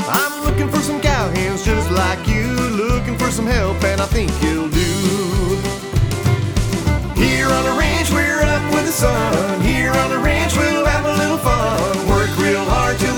I'm looking for some cowhands just like you, looking for some help, and I think you'll do. Here on the ranch, we're up with the sun. Here on the ranch, we'll have a little fun. Work real hard till